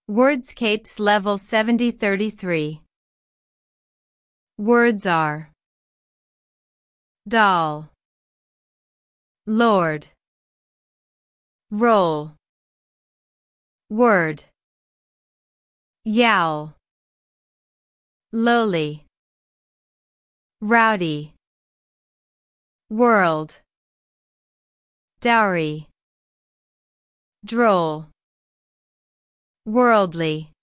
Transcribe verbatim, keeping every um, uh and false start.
Wordscapes Level seventy thirty-three. Words are doll, Lord, roll, word, yowl, lowly, rowdy, world, dowry, droll, worldly.